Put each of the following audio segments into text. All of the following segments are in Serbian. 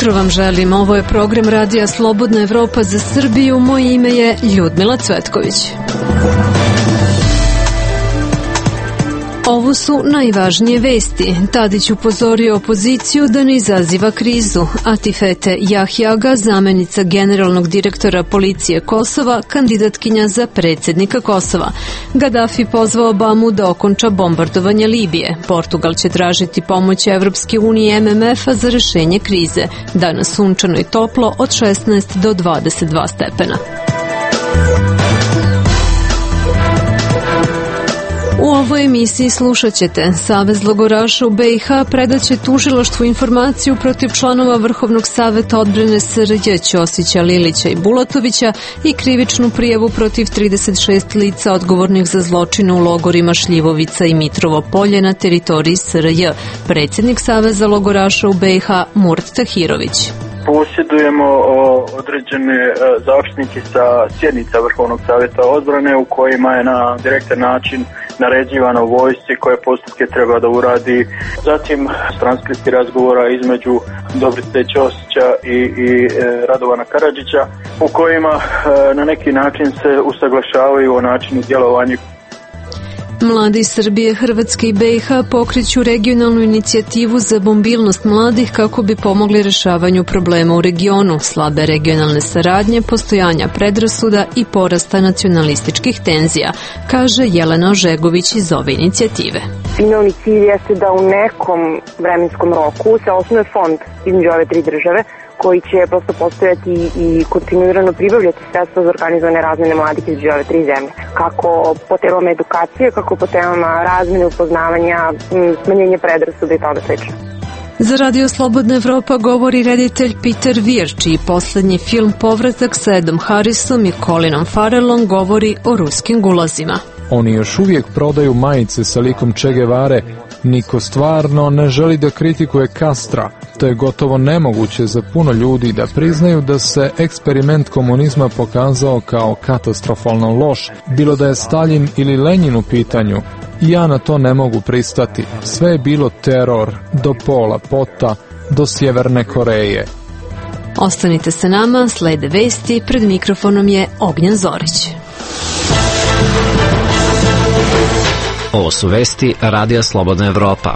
jutro vam želim. Ovo je program Radija Slobodna Evropa za Srbiju. Moje ime je Ljudmila Cvetković. Ovo su najvažnije vesti. Tadić upozorio opoziciju da ne izaziva krizu. Atifete Jahjaga, zamenica generalnog direktora policije Kosova, kandidatkinja za predsjednika Kosova. Gaddafi pozvao Obamu da okonča bombardovanje Libije. Portugal će tražiti pomoć Evropske unije i MMF-a za rešenje krize. Danas sunčano i toplo od 16 do 22 stepena. U ovoj emisiji slušat ćete: Savez logoraša u BiH predaće tužilaštvu informaciju protiv članova Vrhovnog saveta odbrane SRJ Ćosića, Lilića i Bulatovića i krivičnu prijavu protiv 36 lica odgovornih za zločine u logorima Šljivovica i Mitrovo Polje na teritoriji SRJ. Predsjednik Saveza logoraša u BiH Murt Tahirović. Posjedujemo određene zapisnike sa sjednica Vrhovnog savjeta odbrane u kojima je na direktan način naređivano vojsci koje postupke treba da uradi. Zatim transkripti razgovora između Dobrice Ćosića i Radovana Karadžića u kojima na neki način se usaglašavaju o načinu djelovanja. Mladi iz Srbije, Hrvatske i BiH pokreću regionalnu inicijativu za mobilnost mladih kako bi pomogli rešavanju problema u regionu, slabe regionalne saradnje, postojanja predrasuda i porasta nacionalističkih tenzija, kaže Jelena Ožegović iz ove inicijative. Finalni cilj jeste da u nekom vremenskom roku se osnuje fond između ove tri države koji će prosto postojati i kontinuirano pribavljati sredstva za organizovane razmene mladih između ove tri zemlje. Kako po temama edukacije, kako po temama razmene, upoznavanja, smanjenje predrasuda i toga slično. Za Radio Slobodna Evropa govori reditelj Peter Weir, čiji poslednji film Povratak sa Edom Harrisom i Colinom Farrellom govori o ruskim gulazima. Oni još uvijek prodaju majice sa likom Che Guevare. Niko stvarno ne želi da kritikuje Castra. To je gotovo nemoguće za puno ljudi da priznaju da se eksperiment komunizma pokazao kao katastrofalno loš, bilo da je Stalin ili Lenin u pitanju. Ja na to ne mogu pristati. Sve je bilo teror, do Pola Pota, do Sjeverne Koreje. Ostanite sa nama, slede vesti, pred mikrofonom je Ognjen Zorić. Ovo su vesti Radija Slobodna Evropa.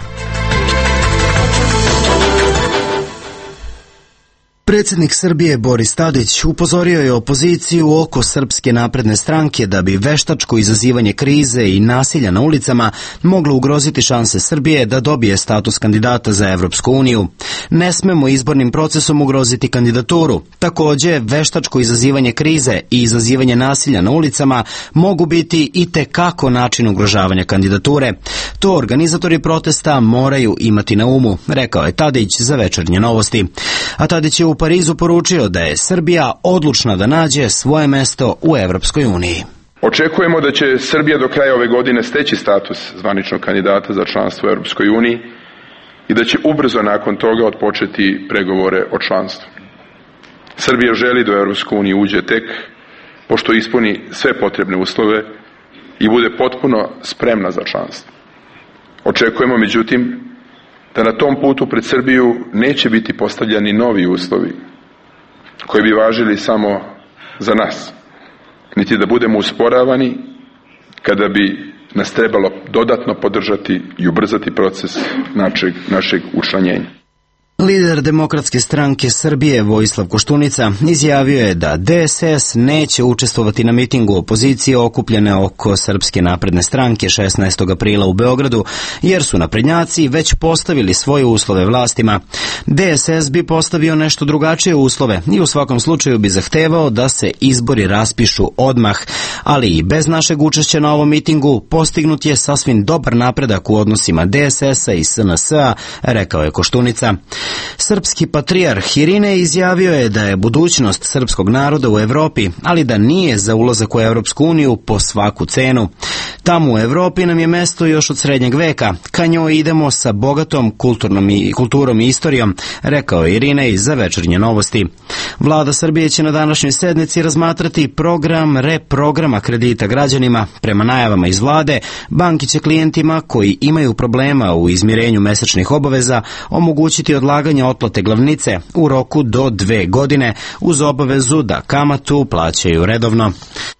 Predsjednik Srbije Boris Tadić upozorio je opoziciju oko Srpske napredne stranke da bi veštačko izazivanje krize i nasilja na ulicama moglo ugroziti šanse Srbije da dobije status kandidata za Evropsku uniju. Ne smemo izbornim procesom ugroziti kandidaturu. Također, veštačko izazivanje krize i izazivanje nasilja na ulicama mogu biti i tekako način ugrožavanja kandidature. To organizatori protesta moraju imati na umu, rekao je Tadić za Večernje novosti. A Tadić je u Parizu poručio da je Srbija odlučna da nađe svoje mesto u Evropskoj uniji. Očekujemo da će Srbija do kraja ove godine steći status zvaničnog kandidata za članstvo u Evropskoj uniji i da će ubrzo nakon toga otpočeti pregovore o članstvu. Srbija želi da u Evropsku uniju uđe tek pošto ispuni sve potrebne uslove i bude potpuno spremna za članstvo. Očekujemo, međutim, da na tom putu pred Srbiju neće biti postavljani novi uslovi koji bi važili samo za nas, niti da budemo usporavani kada bi nas trebalo dodatno podržati i ubrzati proces našeg učlanjenja. Lider Demokratske stranke Srbije Vojislav Koštunica izjavio je da DSS neće učestvovati na mitingu opozicije okupljene oko Srpske napredne stranke 16. aprila u Beogradu, jer su naprednjaci već postavili svoje uslove vlastima. DSS bi postavio nešto drugačije uslove i u svakom slučaju bi zahtevao da se izbori raspišu odmah, ali i bez našeg učešća na ovom mitingu postignut je sasvim dobar napredak u odnosima DSS-a i SNS-a, rekao je Koštunica. Srpski patrijarh Irine izjavio je da je budućnost srpskog naroda u Evropi, ali da nije za ulazak u Evropsku uniju po svaku cenu. Tamo u Evropi nam je mesto još od srednjeg veka, ka njoj idemo sa bogatom kulturom i istorijom, rekao je Irinej za Večernje novosti. Vlada Srbije će na današnjoj sednici razmatrati reprograma kredita građanima. Prema najavama iz vlade, banki će klijentima koji imaju problema u izmirenju mesečnih obaveza omogućiti odlaganje odlaganja otplate glavnice u roku do 2 godine uz obavezu da kamatu plaćaju redovno.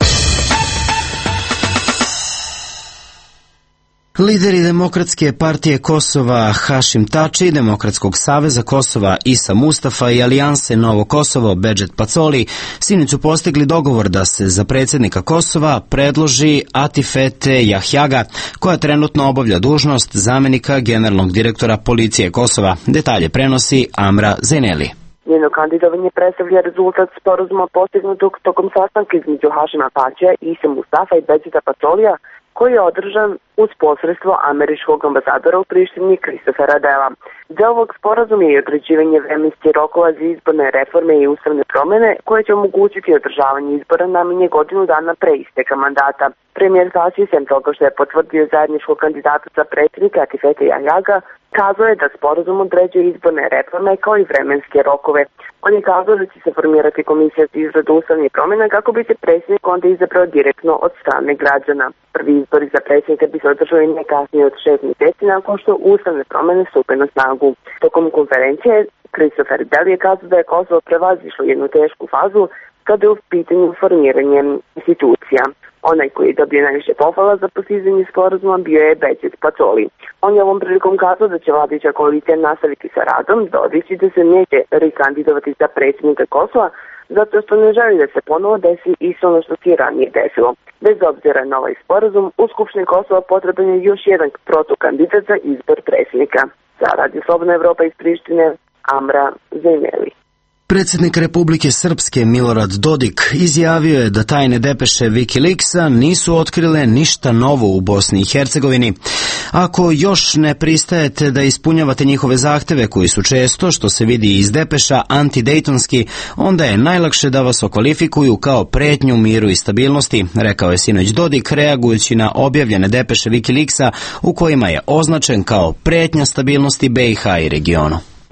Lideri Demokratske partije Kosova Hašim Tači, Demokratskog saveza Kosova Isa Mustafa i Alijanse Novo Kosovo Bedžet Pacoli sinoć su postigli dogovor da se za predsjednika Kosova predloži Atifete Jahjaga, koja trenutno obavlja dužnost zamenika generalnog direktora policije Kosova. Detalje prenosi Amra Zeneli. Njeno kandidovanje predstavlja rezultat sporazuma postignutog tokom sastanka između Hašima Tačija, Isa Mustafa i Bedžeta Pacolija, koji je održan uz posredstvo američkog ambasadora u Prištini Kristofera Dela. Deo ovog sporazuma je određivanje vremenskih rokova za izborne reforme i ustavne promjene koje će omogućiti održavanje izbora najmanje godinu dana pre isteka mandata. Premijer Tači, sem toga što je potvrdio zajedničkog kandidata za predsjednika Atifete Jahjaga, kazao je da sporazum određuje izborne reforme kao i vremenske rokove. On je kazao da će se formirati komisija za izradu ustavnih promjena kako bi se predsjednik onda izabrao direktno od strane građana. Prvi izbori za predsjednika bi se održali ne kasnije od 6 mjeseci nakon što ustavne promjene stupe na snagu. Tokom konferencije Kristofer Del je kazao da je Kosovo prevazišlo jednu tešku fazu kada je u pitanju formiranje institucija. Onaj koji je dobio najviše pohvala za postizanje sporazuma bio je Bedžet Pacoli. On je ovom prilikom kazao da će vladajuća koalicija nastaviti sa radom, dodajući da se neće rekandidovati za predsjednika Kosova, zato što ne želi da se ponovo desi isto ono što se ranije desilo. Bez obzira na ovaj sporazum, u Skupštini Kosova potreban je još jedan protukandidat za izbor predsjednika. Za Radio Slobodna Evropa iz Prištine, Amra Zeneli. Predsjednik Republike Srpske Milorad Dodik izjavio je da tajne depeše Wikileaksa nisu otkrile ništa novo u Bosni i Hercegovini. Ako još ne pristajete da ispunjavate njihove zahteve koji su često, što se vidi iz depeša, antidejtonski, onda je najlakše da vas okvalifikuju kao pretnju miru i stabilnosti, rekao je sinoć Dodik reagujući na objavljene depeše Wikileaksa u kojima je označen kao pretnja stabilnosti BiH i regionu.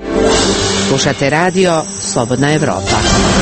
Slušate radio Slobodna Evropa.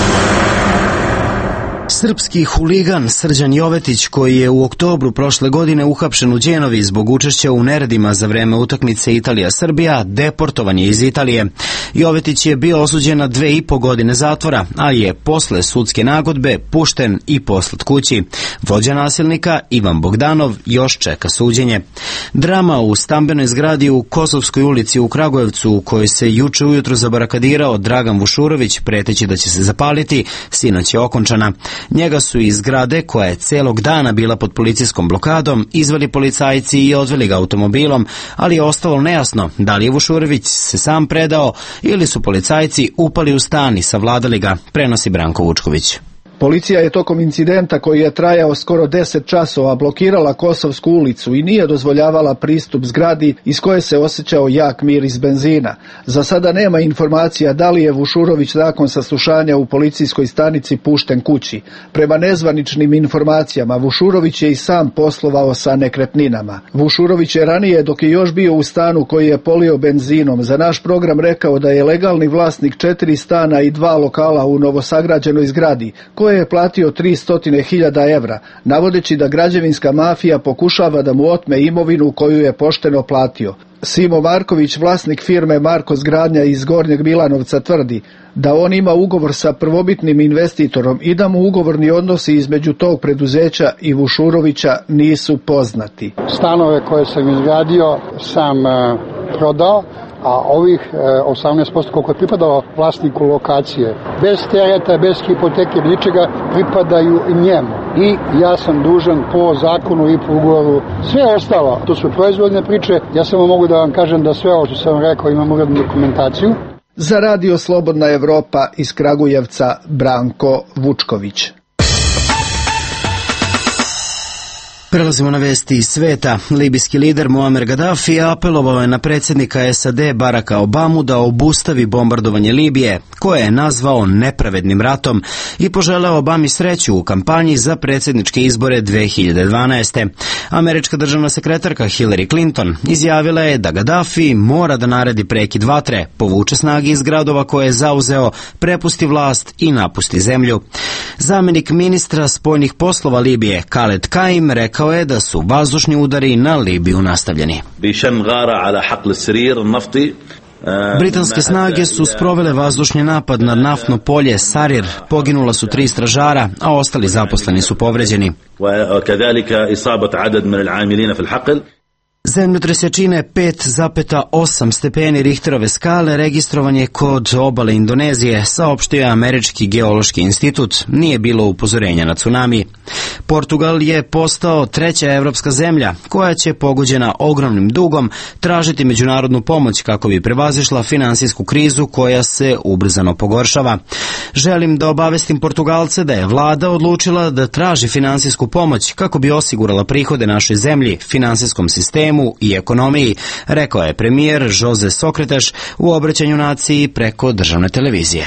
Srpski huligan Srđan Jovetić, koji je u oktobru prošle godine uhapšen u Đenovi zbog učešća u neredima za vreme utakmice Italija-Srbija, deportovan je iz Italije. Jovetić je bio osuđen na 2,5 godine zatvora, ali je posle sudske nagodbe pušten i poslat kući. Vođa nasilnika, Ivan Bogdanov, još čeka suđenje. Drama u stambenoj zgradi u Kosovskoj ulici u Kragujevcu, u kojoj se juče ujutro zabarakadirao Dragan Vušurović, preteći da će se zapaliti, sinoć je okončana. Njega su iz zgrade, koja je celog dana bila pod policijskom blokadom, izveli policajci i odveli ga automobilom, ali je ostalo nejasno da li je Vušurović se sam predao ili su policajci upali u stan i savladali ga, prenosi Branko Vučković. Policija je tokom incidenta koji je trajao skoro 10 časova blokirala Kosovsku ulicu i nije dozvoljavala pristup zgradi iz koje se osjećao jak miris benzina. Za sada nema informacija da li je Vušurović nakon saslušanja u policijskoj stanici pušten kući. Prema nezvaničnim informacijama, Vušurović je i sam poslovao sa nekretninama. Vušurović je ranije, dok je još bio u stanu koji je polio benzinom, za naš program rekao da je legalni vlasnik 4 stana i 2 lokala u novosagrađenoj zgradi, koje je platio 300.000 evra, navodeći da građevinska mafija pokušava da mu otme imovinu koju je pošteno platio. Simo Marković, vlasnik firme Markos Gradnja iz Gornjeg Milanovca, tvrdi da on ima ugovor sa prvobitnim investitorom i da mu ugovorni odnosi između tog preduzeća i Vušurovića nisu poznati. Stanove koje sam izgradio sam prodao, a ovih 18% koliko je pripadalo vlasniku lokacije, bez tereta, bez hipoteke, ničega, pripadaju njemu. I ja sam dužan po zakonu i po ugovoru sve ostalo. To su proizvodne priče. Ja samo mogu da vam kažem da sve ovo što sam rekao imam urednu dokumentaciju. Za Radio Slobodna Evropa iz Kragujevca, Branko Vučković. Prelazimo na vesti iz sveta. Libijski lider Muammar Gaddafi apelovao je na predsjednika SAD Baracka Obamu da obustavi bombardovanje Libije, koje je nazvao nepravednim ratom, i poželeo Obami sreću u kampanji za predsjedničke izbore 2012. Američka državna sekretarka Hillary Clinton izjavila je da Gaddafi mora da naredi prekid vatre, povuče snage iz gradova koje je zauzeo, prepusti vlast i napusti zemlju. Zamjenik ministra spoljnih poslova Libije Khaled Kaim rekao je da su vazdušni udari na Libiju nastavljeni. Britanske snage su sprovele vazdušni napad na naftno polje Sarir, poginula su 3 stražara, a ostali zaposleni su povređeni. Zemljotres jačine 5,8 stepeni Richterove skale registrovan je kod obale Indonezije, saopštio je Američki geološki institut. Nije bilo upozorenja na tsunami. Portugal je postao 3. evropska zemlja koja će, pogođena ogromnim dugom, tražiti međunarodnu pomoć kako bi prevazišla finansijsku krizu koja se ubrzano pogoršava. Želim da obavestim Portugalce da je vlada odlučila da traži finansijsku pomoć kako bi osigurala prihode našoj zemlji, finansijskom sistemu i ekonomiji, rekao je premijer Jose Sócrates u obraćanju naciji preko državne televizije.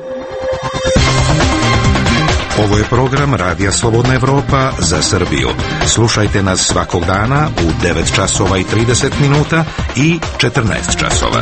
Ovo je program Radija Slobodna Evropa za Srbiju. Slušajte nas svakog dana u 9 časova i 30 minuta i 14 časova.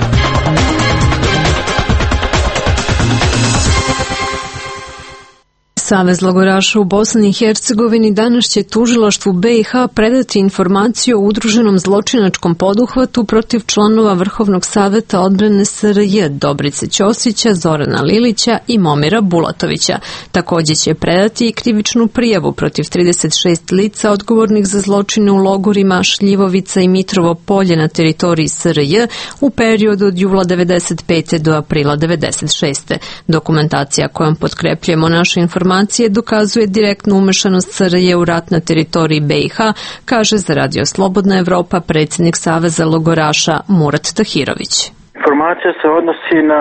Savez logoraša u Bosni i Hercegovini danas će tužilaštvu BiH predati informaciju o udruženom zločinačkom poduhvatu protiv članova Vrhovnog saveta odbrane SRJ Dobrice Ćosića, Zorana Lilića i Momira Bulatovića. Također će predati i krivičnu prijavu protiv 36 lica odgovornih za zločine u logorima Šljivovica i Mitrovo polje na teritoriji SRJ u periodu od jula 1995. do aprila 1996. Dokumentacija kojom potkrepljujemo naše informacije dokazuje direktnu umešanost SRJ u rat na teritoriji BiH, kaže za Radio Slobodna Evropa predsjednik Saveza logoraša Murat Tahirović. Informacija se odnosi na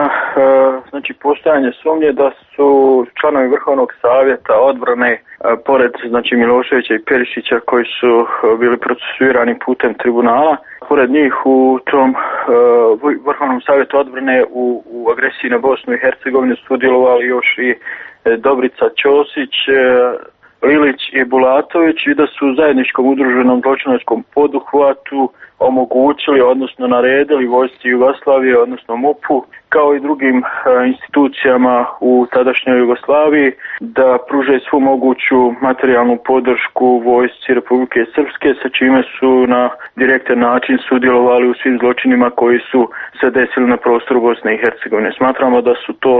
postojanje sumnje da su članovi Vrhovnog savjeta odbrane pored Miloševića i Perišića koji su bili procesuirani putem tribunala. Pored njih u tom Vrhovnom savjetu odbrane u agresiji na Bosnu i Hercegovinu sudjelovali još i Dobrica Ćosić, Lilić i Bulatović i da su u zajedničkom udruženom zločinačkom poduhvatu omogućili, odnosno naredili vojsci Jugoslavije, odnosno MUP-u, kao i drugim institucijama u tadašnjoj Jugoslaviji, da pruže svu moguću materijalnu podršku vojsci Republike Srpske, sa čime su na direktan način sudjelovali u svim zločinima koji su se desili na prostoru Bosne i Hercegovine. Smatramo da su to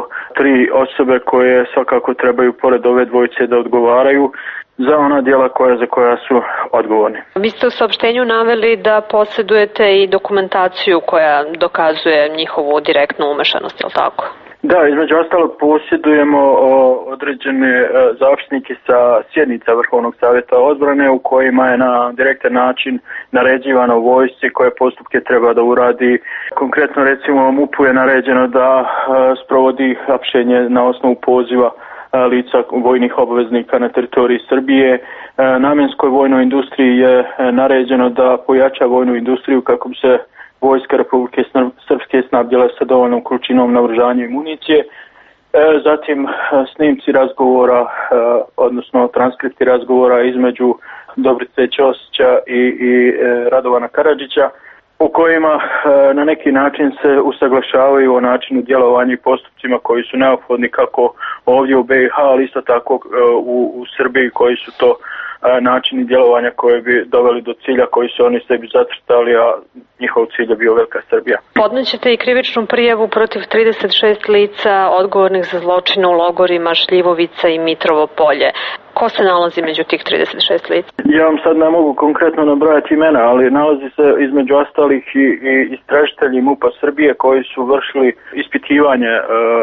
3 osobe koje svakako trebaju pored ove dvojice da odgovaraju za ona djela za koja su odgovorni. Vi ste u saopštenju naveli da posjedujete i dokumentaciju koja dokazuje njihovu direktnu umešanost, je li tako? Da, između ostalog posjedujemo određene zapisnike sa sjednica Vrhovnog savjeta odbrane u kojima je na direktan način naređivano vojsci koje postupke treba da uradi. Konkretno recimo MUP-u je naređeno da sprovodi hapšenje na osnovu poziva lica vojnih obveznika na teritoriji Srbije. Namjenskoj vojnoj industriji je naređeno da pojača vojnu industriju kako bi se vojska Republike Srpske snabdjela sa dovoljnom količinom naoružanja i municije. Zatim snimci razgovora, odnosno transkripti razgovora između Dobrice Ćosića i Radovana Karadžića, u kojima na neki način se usaglašavaju o načinu djelovanja i postupcima koji su neophodni kako ovdje u BiH, ali isto tako u Srbiji, koji su to načini djelovanja koji bi doveli do cilja koji su oni sebi zacrtali, a njihov cilj je bio velika Srbija. Podnećete i krivičnu prijavu protiv 36 lica odgovornih za zločine u logorima Šljivovica i Mitrovo polje. Ko se nalazi među tih 36 lica? Ja vam sad ne mogu konkretno nabrojati imena, ali nalazi se između ostalih i istražitelji MUP-a Srbije koji su vršili ispitivanje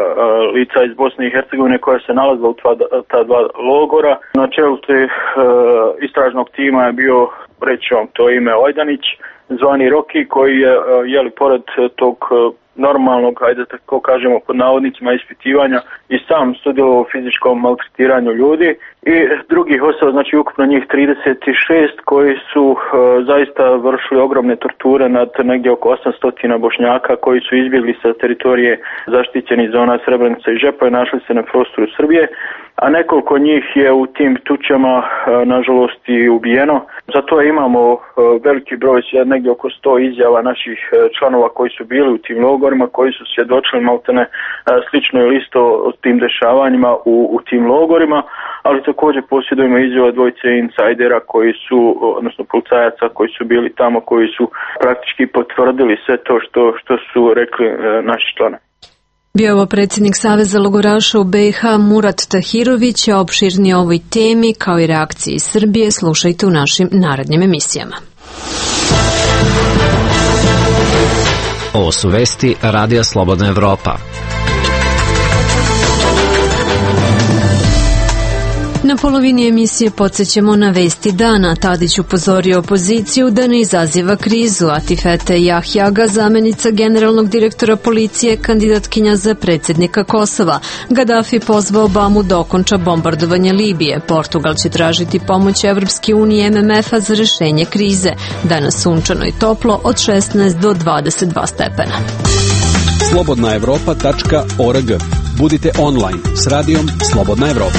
lica iz Bosne i Hercegovine koja se nalazila u ta 2 logora. Na čelu istražnog tima je bio, reći vam to ime, Ojdanić, zvani Roki, koji je pored tog normalnog, ajde tako kažemo pod navodnicima, ispitivanja i sam sudjelovao u fizičkom maltretiranju ljudi i drugih osoba, znači ukupno njih 36 koji su zaista vršili ogromne torture nad negdje oko 800 Bošnjaka koji su izbjegli sa teritorije zaštićenih zona Srebrenica i Žepa i našli se na prostoru Srbije, a nekoliko njih je u tim tučama nažalost i ubijeno. Za to je imamo veliki broj, negdje oko 100 izjava naših članova koji su bili u tim logorima, koji su svjedočili maltene slično ili isto o tim dešavanjima u tim logorima, ali također posjedujemo izjava dvojice insajdera koji su, odnosno policajaca koji su bili tamo, koji su praktički potvrdili sve to što su rekli naši članovi. Bio ovo predsjednik Saveza logoraša u BiH Murat Tahirović, a opširnije o ovoj temi kao i reakciji Srbije slušajte u našim narednim emisijama. Ovo su vesti Radija Slobodna Evropa. Na polovini emisije podsjećamo na vesti dana. Tadić upozorio opoziciju da ne izaziva krizu. Atifete Jahjaga, zamenica generalnog direktora policije, kandidatkinja za predsjednika Kosova. Gaddafi pozvao Obamu da okonča bombardovanje Libije. Portugal će tražiti pomoć Evropske unije i MMF-a za rešenje krize. Danas sunčano i toplo od 16 do 22 stepena. Slobodnaevropa.org. Budite online s radijom Slobodna Evropa.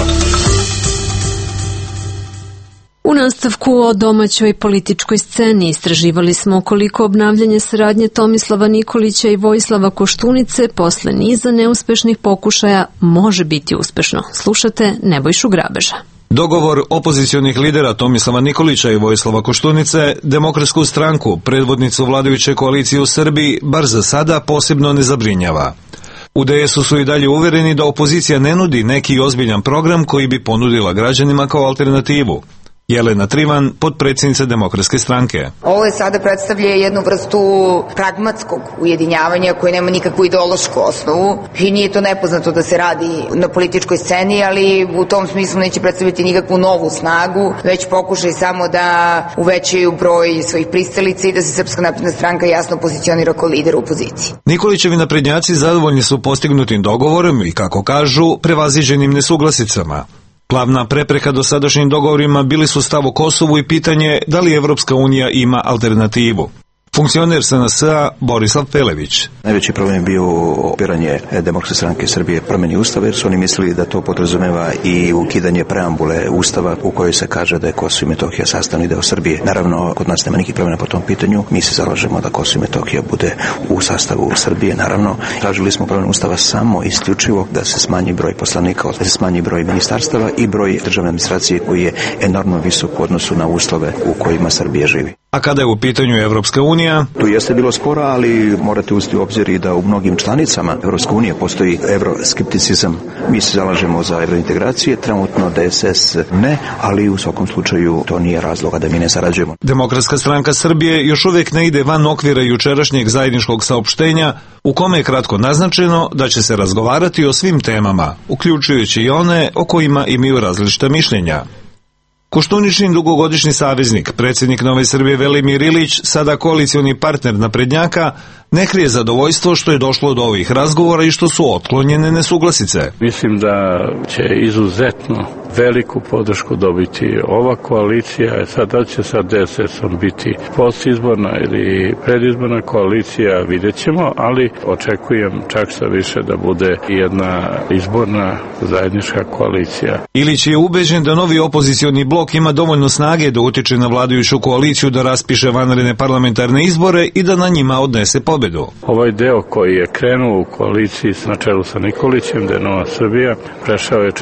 U nastavku o domaćoj političkoj sceni istraživali smo koliko obnavljanje saradnje Tomislava Nikolića i Vojislava Koštunice posle niza neuspešnih pokušaja može biti uspešno. Slušate Nebojšu Grabeža. Dogovor opozicionih lidera Tomislava Nikolića i Vojislava Koštunice, Demokratsku stranku, predvodnicu vladajuće koalicije u Srbiji, bar za sada posebno ne zabrinjava. U DS-u su i dalje uvereni da opozicija ne nudi neki ozbiljan program koji bi ponudila građanima kao alternativu. Jelena Trivan, potpredsjednica Demokratske stranke. Ovo je sada predstavlja jednu vrstu pragmatskog ujedinjavanja koje nema nikakvu ideološku osnovu i nije to nepoznato da se radi na političkoj sceni, ali u tom smislu neće predstaviti nikakvu novu snagu, već pokušaj samo da uvećaju broj svojih pristalica i da se Srpska napredna stranka jasno pozicionira kao lider u opoziciji. Nikolićevi naprednjaci zadovoljni su postignutim dogovorom i, kako kažu, prevaziđenim nesuglasicama. Glavna prepreka dosadašnjim dogovorima bili su stav o Kosovu i pitanje da li Evropska unija ima alternativu. Funkcioner SNS-a Borislav Pelević. Najveći problem je bio opiranje Demokratske stranke Srbije promjeni Ustava, jer su oni mislili da to podrazumeva i ukidanje preambule Ustava u kojoj se kaže da je Kosovo i Metohija sastavni deo Srbije. Naravno, kod nas nema nikih promjena po tom pitanju. Mi se zalažemo da Kosovo i Metohija bude u sastavu Srbije. Naravno, tražili smo promjenu Ustava samo isključivo da se smanji broj poslanika, da se smanji broj ministarstava i broj državne administracije koji je enormno visok u odnosu na uslove u kojima Srbija živi. A kada je u pitanju Evropska unija? Tu jeste bilo spora, ali morate uzeti u obzir i da u mnogim članicama Evropske unije postoji evroskepticizam. Mi se zalažemo za evrointegracije, trenutno DSS ne, ali u svakom slučaju to nije razloga da mi ne sarađujemo. Demokratska stranka Srbije još uvijek ne ide van okvira jučerašnjeg zajedničkog saopštenja u kome je kratko naznačeno da će se razgovarati o svim temama, uključujući i one o kojima imaju različita mišljenja. Koštuničin dugogodišnji saveznik, predsjednik Nove Srbije Velimir Ilić, sada koalicioni partner naprednjaka, ne krije zadovoljstvo što je došlo do ovih razgovora i što su otklonjene nesuglasice. Mislim da će izuzetno veliku podršku dobiti ova koalicija. Sad da će sa DSS-om biti postizborna ili predizborna koalicija, vidjet ćemo, ali očekujem čak sa više da bude jedna izborna zajednička koalicija. Ilić je ubeđen da novi opozicioni blok ima dovoljno snage da utiče na vladajuću koaliciju da raspiše vanredne parlamentarne izbore i da na njima odnese pobedu. Ovaj deo koji je krenuo u koaliciji na čelu sa Nikolićem, da je Nova Srbija, prešao je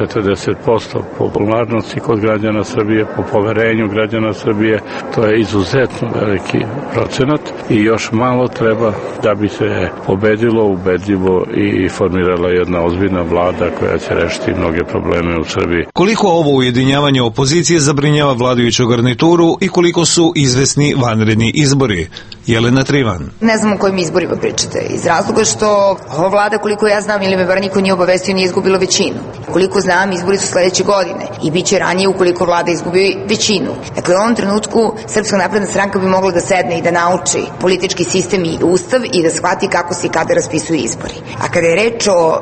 40% popularnosti kod građana Srbije, po poverenju građana Srbije. To je izuzetno veliki procenat i još malo treba da bi se pobedilo ubedljivo i formirala jedna ozbiljna vlada koja će rešiti mnoge probleme u Srbiji. Koliko ovo ujedinjavanje opozicije zabrinjava vladajuću garnituru i koliko su izvesni vanredni izbori? Jelena Trivan. Ne znam o kojim izborima pričate, iz razloga što ova vlada, koliko ja znam, ili me bar niko nije obavestio, nije izgubila većinu. Koliko znam, izbori su sledeće godine i bit će ranije ukoliko vlada izgubi većinu. Dakle, u ovom trenutku Srpska napredna stranka bi mogla da sedne i da nauči politički sistem i ustav i da shvati kako se i kada raspisuju izbori. A kada je reč o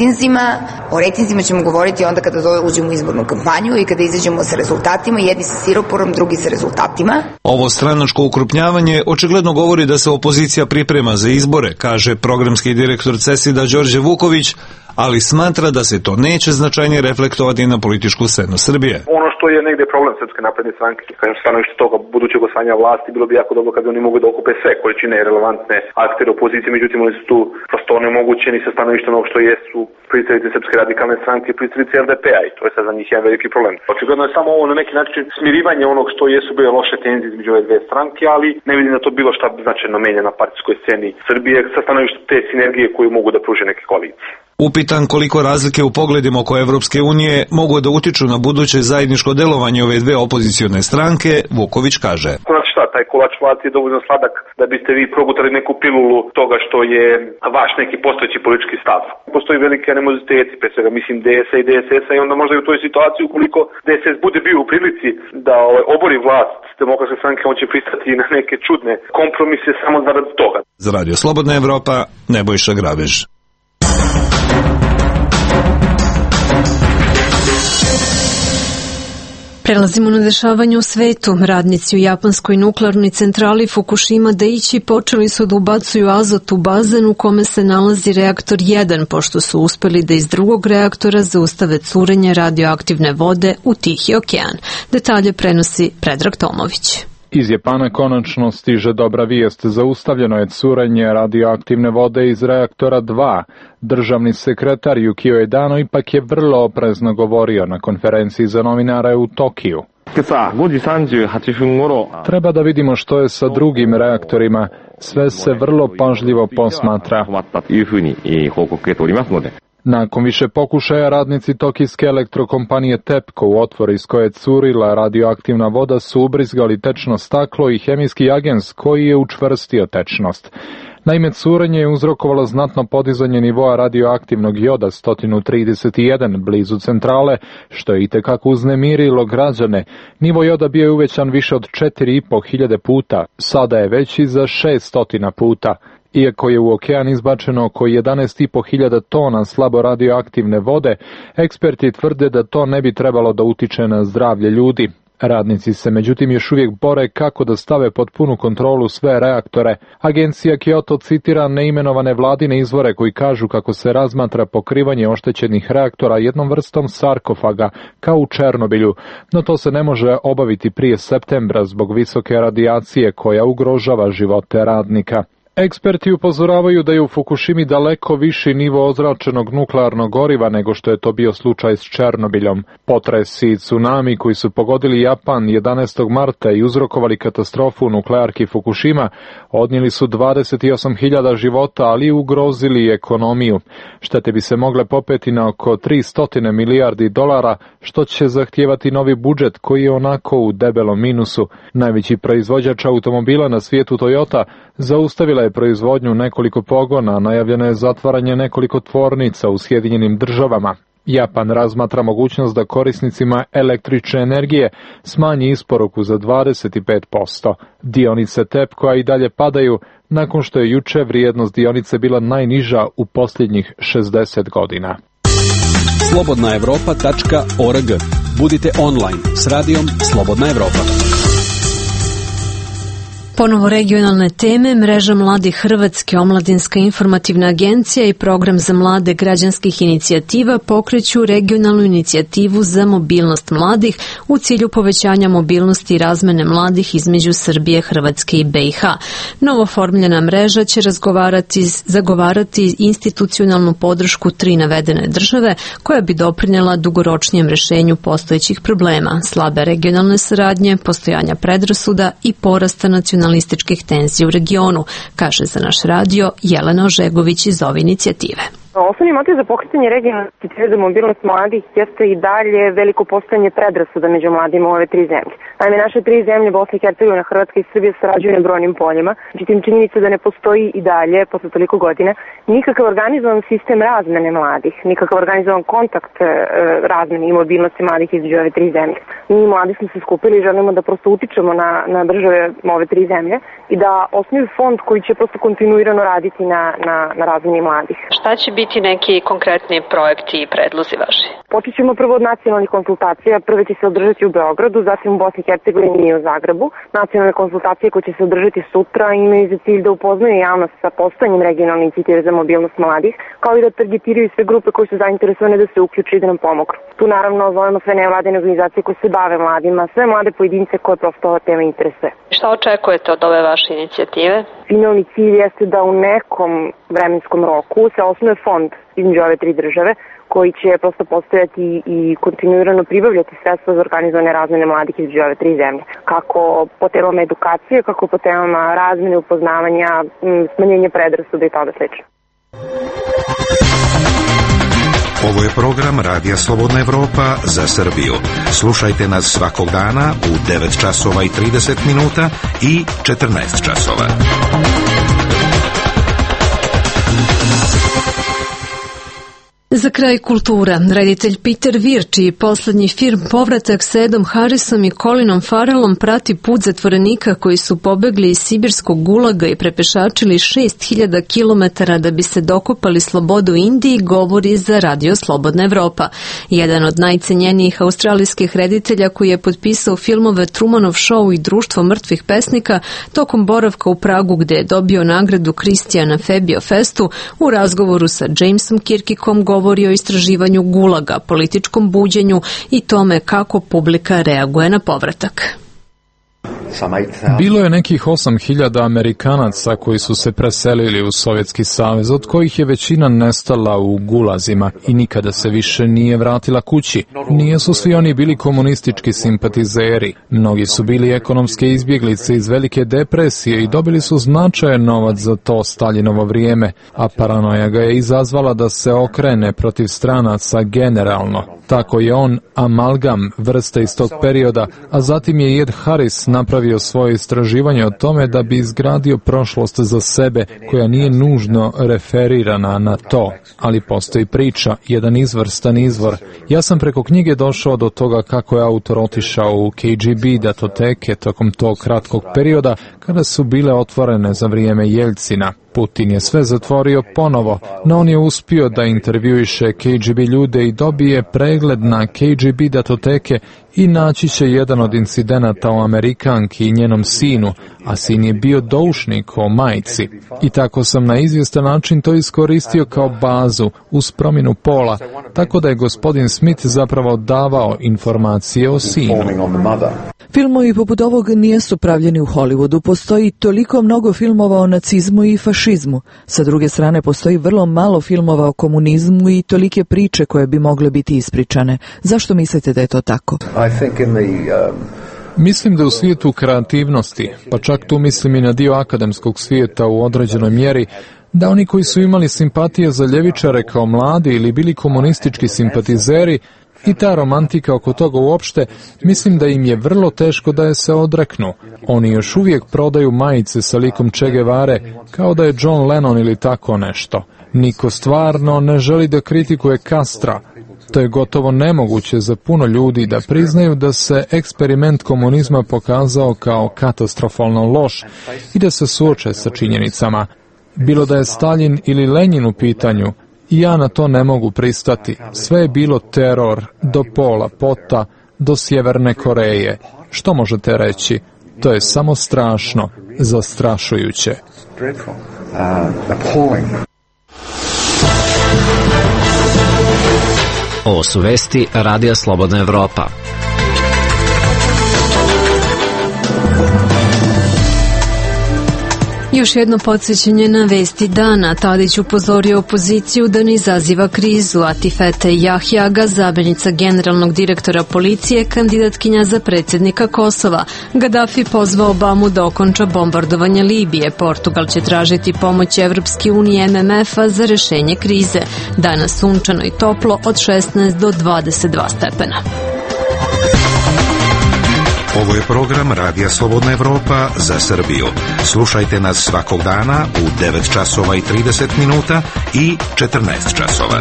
rejtinzima ćemo govoriti onda kada uđemo u izbornu kampanju i kada izađemo sa rezultatima, jedni sa siroporom, drugi sa rezultatima. Ovo stranačko ukrupnjavanje očigledno govori da se opozicija priprema za izbore, kaže programski direktor CESID-a Đorđe Vuković, ali smatra da se to neće značajnije reflektovati na političku scenu Srbije. Ono što je negde problem Srpske napredne stranke, kažem stanovište toga budućeg osvajanja vlasti, bilo bi jako dobro kad bi oni mogli da okupe sve koje čine relevantne aktere opozicije, međutim oni su tu prosto onemogućeni sa stanovišta onog što jesu predstavnici Srpske radikalne stranke i predstavnici LDP-a i to je sad za njih jedan veliki problem. Očigledno je samo ovo na neki način smirivanje onog što jesu bile loše tenzije između ove dve stranke, ali ne vidim da to bilo šta značajno menja na partijskoj sceni Srbije sa stanovišta te sinergije koju mogu da pruže neke koalicije. Upitan koliko razlike u pogledima oko Evropske unije mogu da utiču na buduće zajedničko delovanje ove dve opozicione stranke, Vuković kaže. Znači šta, taj kolač vlasti je dovoljno sladak da biste vi progutali neku pilulu toga što je vaš neki postojeći politički stav. Postoji velike animoziteti, pre svega mislim DS-a i DSS-a i onda možda i u toj situaciji ukoliko DSS bude bio u prilici da obori vlast Demokratske stranke, on će pristati na neke čudne kompromise samo zarad toga. Za Radio Slobodna Evropa, Nebojša Grabež. Prelazimo na dešavanje u svetu. Radnici u japanskoj nuklearnoj centrali Fukushima Daiichi počeli su da ubacuju azot u bazen u kome se nalazi reaktor 1, pošto su uspeli da iz drugog reaktora zaustave curenje radioaktivne vode u Tihi okean. Detalje prenosi Predrag Tomović. Iz Japana konačno stiže dobra vijest. Zaustavljeno je curenje radioaktivne vode iz reaktora 2. Državni sekretar Yukio Edano ipak je vrlo oprezno govorio na konferenciji za novinare u Tokiju. Treba da vidimo što je sa drugim reaktorima. Sve se vrlo pažljivo posmatra. Nakon više pokušaja, radnici tokijske elektrokompanije TEPCO u otvor iz koje je curila radioaktivna voda su ubrizgali tečno staklo i hemijski agens koji je učvrstio tečnost. Naime, curenje je uzrokovalo znatno podizanje nivoa radioaktivnog joda 131 blizu centrale, što je itekako uznemirilo građane. Nivo joda bio je uvećan više od 4.500 puta, sada je veći za 600 puta. Iako je u okean izbačeno oko 11.500 tona slabo radioaktivne vode, eksperti tvrde da to ne bi trebalo da utiče na zdravlje ljudi. Radnici se međutim još uvijek bore kako da stave pod punu kontrolu sve reaktore. Agencija Kyoto citira neimenovane vladine izvore koji kažu kako se razmatra pokrivanje oštećenih reaktora jednom vrstom sarkofaga, kao u Černobilju, no to se ne može obaviti prije septembra zbog visoke radijacije koja ugrožava živote radnika. Eksperti upozoravaju da je u Fukushimi daleko viši nivo ozračenog nuklearnog goriva nego što je to bio slučaj s Černobiljom. Potresi i tsunami koji su pogodili Japan 11. marta i uzrokovali katastrofu u nuklearki Fukushima odnijeli su 28.000 života, ali i ugrozili ekonomiju. Štete bi se mogle popeti na oko 300 milijardi dolara, što će zahtijevati novi budžet koji je onako u debelom minusu. Najveći proizvođač automobila na svijetu Toyota zaustavila je proizvodnju nekoliko pogona, najavljeno je zatvaranje nekoliko tvornica u Sjedinjenim Državama. Japan razmatra mogućnost da korisnicima električne energije smanji isporuku za 25%. Dionice TEPCO-a i dalje padaju nakon što je juče vrijednost dionice bila najniža u posljednjih 60 godina. slobodnaevropa.org. Budite online s radijom Slobodna Evropa. Ponovo regionalne teme, mreža mladih Hrvatske, omladinska informativna agencija i program za mlade građanskih inicijativa pokreću regionalnu inicijativu za mobilnost mladih u cilju povećanja mobilnosti i razmene mladih između Srbije, Hrvatske i BiH. Novoformljena mreža će zagovarati institucionalnu podršku 3 navedene države koja bi doprinjela dugoročnijem rešenju postojećih problema, slabe regionalne saradnje, postojanja predrasuda i porasta nacionalističkih tenzija u regionu, kaže za naš radio Jelena Ožegović iz ove inicijative. Osnovni motiv za pokretanje regionalne inicijative za mobilnost mladih jeste i dalje veliko postojanje predrasuda među mladima u ove 3 zemlje. Naime, naše 3 zemlje, Bosna i Hercegovina, Hrvatska i Srbija, sarađuju na brojnim poljima. Međutim, činjenica da ne postoji i dalje, posle toliko godina, nikakav organizovan sistem razmene mladih, nikakav organizovan kontakt razmene i mobilnosti mladih između ove 3 zemlje. Mi mladi smo se skupili i želimo da prosto utičemo na države ove 3 zemlje i da osnuju fond koji će prosto kontinuirano raditi na razmeni mladih. Šta će biti biti neki konkretni projekti i predlozi vaši? Počet ćemo prvo od nacionalnih konsultacija. Prve će se održati u Beogradu, zatim u Bosni i Hercegovini i u Zagrebu. Nacionalne konsultacije koje će se održati sutra imaju za cilj da upoznaju javnost sa postojanjem regionalne inicijative za mobilnost mladih, kao i da targetiraju sve grupe koje su zainteresovane da se uključe i da nam pomognu. Tu naravno zovemo sve nevladine organizacije koje se bave mladima, sve mlade pojedince koje prosto ova tema interesuje. Šta očekujete od ove vaše inicijative? Finalni cilj jeste da u nekom vremenskom roku se osnuje fond između ove tri države koji će prosto postojati i kontinuirano pribavljati sredstva za organizovane razmene mladih između ove tri zemlje. Kako po temama edukacije, kako po temama razmene, upoznavanja, smanjenja predrasuda i toga slično. Ovo je program Radija Slobodna Evropa za Srbiju. Slušajte nas svakog dana u 9 časova i 30 minuta i 14 časova. Za kraj kultura, reditelj Peter Weir, čiji poslednji film Povratak s Edom Harrisom i Colinom Farrellom prati put zatvorenika koji su pobegli iz sibirskog gulaga i prepešačili 6000 km da bi se dokopali slobodu u Indiji, govori za Radio Slobodna Evropa. Jedan od najcenjenijih australijskih reditelja koji je potpisao filmove Trumanov show i Društvo mrtvih pesnika tokom boravka u Pragu gde je dobio nagradu Kristijana Febio Festu, u razgovoru sa Jamesom Kirkikom govori o istraživanju gulaga, političkom buđenju i tome kako publika reaguje na povratak. Bilo je nekih 8000 Amerikanaca koji su se preselili u Sovjetski savez, od kojih je većina nestala u gulazima i nikada se više nije vratila kući. Nisu svi oni bili komunistički simpatizeri. Mnogi su bili ekonomske izbjeglice iz velike depresije i dobili su značajan novac za to Staljinovo vrijeme, a paranoja ga je izazvala da se okrene protiv stranaca generalno. Tako je on amalgam vrste iz tog perioda, a zatim je Ed Harris napravio svoje istraživanje o tome da bi izgradio prošlost za sebe koja nije nužno referirana na to, ali postoji priča, jedan izvrstan izvor. Ja sam preko knjige došao do toga kako je autor otišao u KGB datoteke tokom tog kratkog perioda kada su bile otvorene za vrijeme Jeljcina. Putin je sve zatvorio ponovo, no on je uspio da intervjuiše KGB ljude i dobije pregled na KGB datoteke i naći će jedan od incidenata o Amerikanki i njenom sinu, a sin je bio doušnik o majci. I tako sam na izvjestan način to iskoristio kao bazu uz promjenu pola, tako da je gospodin Smith zapravo davao informacije o sinu. Filmovi poput ovog nisu pravljeni u Hollywoodu. Postoji toliko mnogo filmova o nacizmu i fašizmu. Sa druge strane, postoji vrlo malo filmova o komunizmu i tolike priče koje bi mogle biti ispričane. Zašto mislite da je to tako? Mislim da u svijetu kreativnosti, pa čak tu mislim i na dio akademskog svijeta u određenoj mjeri, da oni koji su imali simpatije za ljevičare kao mladi ili bili komunistički simpatizeri, i ta romantika oko toga uopšte, mislim da im je vrlo teško da je se odreknu. Oni još uvijek prodaju majice sa likom Che Guevare kao da je John Lennon ili tako nešto. Niko stvarno ne želi da kritikuje Castra. To je gotovo nemoguće za puno ljudi da priznaju da se eksperiment komunizma pokazao kao katastrofalno loš i da se suoče sa činjenicama. Bilo da je Stalin ili Lenin u pitanju, i ja na to ne mogu pristati. Sve je bilo teror, do Pola Pota, do Sjeverne Koreje. Što možete reći? To je samo strašno, zastrašujuće. Ovo su vesti Radija Slobodna Evropa. Još jedno podsjećanje na vesti dana. Tadić upozorio opoziciju da ne izaziva krizu, a Tifete Jahjaga, zamjenica generalnog direktora policije, kandidatkinja za predsjednika Kosova. Gaddafi pozvao Obamu da okonča bombardovanje Libije. Portugal će tražiti pomoć Evropske unije MMF-a za rešenje krize. Danas sunčano i toplo od 16 do 22 stepena. Ovo je program Radija Slobodna Evropa za Srbiju. Slušajte nas svakog dana u 9 časova i 30 minuta i 14 časova.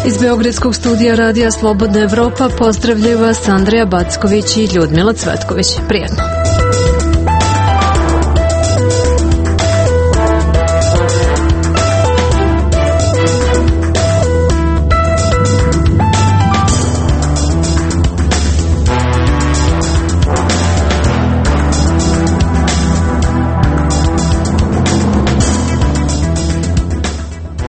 Iz Beogradskog studija Radija Slobodna Evropa pozdravljaju vas Andreja Backović i Ljudmila Cvetković. Prijetno.